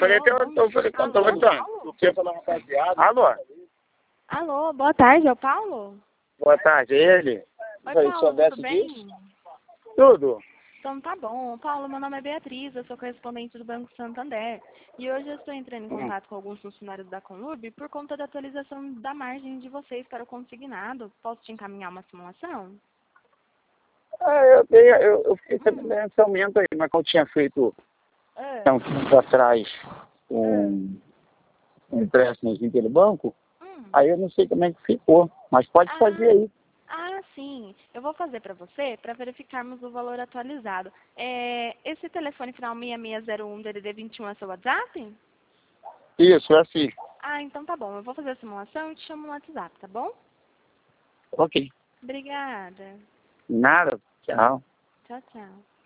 falei até eu falei com o Antônio. Você falou rapaziada. Alô? Alô, boa tarde, é o Paulo? Boa tarde, é ele? Oi, Paulo, tudo bem? Tudo. Então tá bom. Paulo, meu nome é Beatriz, eu sou correspondente do Banco Santander. E hoje eu estou entrando em contato com alguns funcionários da Conlurb por conta da atualização da margem de vocês para o consignado. Posso te encaminhar uma simulação? Eu fiquei sabendo desse aumento aí, mas eu tinha feito há um tempo atrás um empréstimo pelo banco, aí eu não sei como é que ficou, mas pode fazer aí. Ah, sim. Eu vou fazer para você, para verificarmos o valor atualizado. Esse telefone final 6601 DDD 21 é seu WhatsApp? Isso, é assim. Ah, então tá bom. Eu vou fazer a simulação e te chamo no WhatsApp, tá bom? Ok. Obrigada. Nada. Tchau. Tchau, tchau.